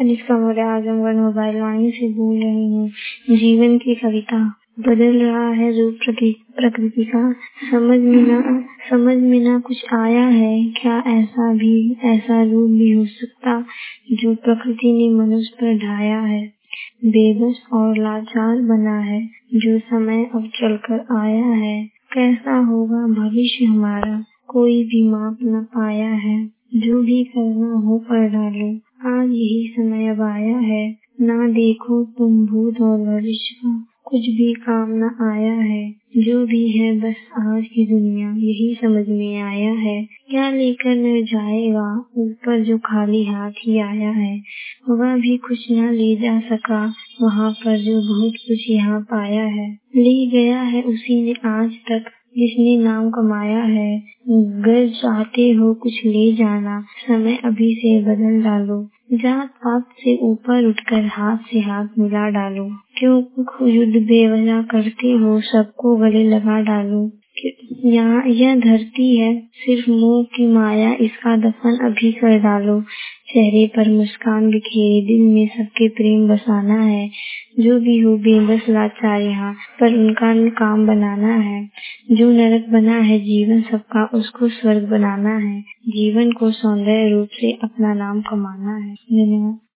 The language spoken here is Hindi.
कनिष्का मौर्य आजमगढ़ मोबाइल वाणी से बोल रही हूँ। जीवन की कविता। बदल रहा है रूप प्रकृति का, समझ में ना कुछ आया है। क्या ऐसा रूप भी हो सकता जो प्रकृति ने मनुष्य पर ढाया है। बेबस और लाचार बना है जो समय अब चलकर आया है। कैसा होगा भविष्य हमारा, कोई भी माप न पाया है। जो भी करना हो कर डालो, आज यही समय अब आया है। ना देखो तुम भूत और भविष्य का, कुछ भी काम न आया है। जो भी है बस आज की दुनिया यही समझ में आया है। क्या लेकर न जाएगा ऊपर जो खाली हाथ ही आया है। वह भी कुछ न ले जा सका वहाँ पर जो बहुत कुछ यहाँ पाया है। ले गया है उसी ने आज तक जिसने नाम कमाया है। अगर चाहते हो कुछ ले जाना, समय अभी से बदल डालो। जात पात से ऊपर उठकर हाथ से हाथ मिला डालो। क्यों युद्ध बेवजह करते हो, सबको गले लगा डालो। यहाँ यह धरती है सिर्फ मोह की माया, इसका दफन अभी कर डालो। चेहरे पर मुस्कान बिखेरे, दिल में सबके प्रेम बसाना है। जो भी हो बेबस लाचार यहाँ पर उनका काम बनाना है। जो नरक बना है जीवन सबका, उसको स्वर्ग बनाना है। जीवन को सौंदर्य रूप से अपना नाम कमाना है। धन्यवाद।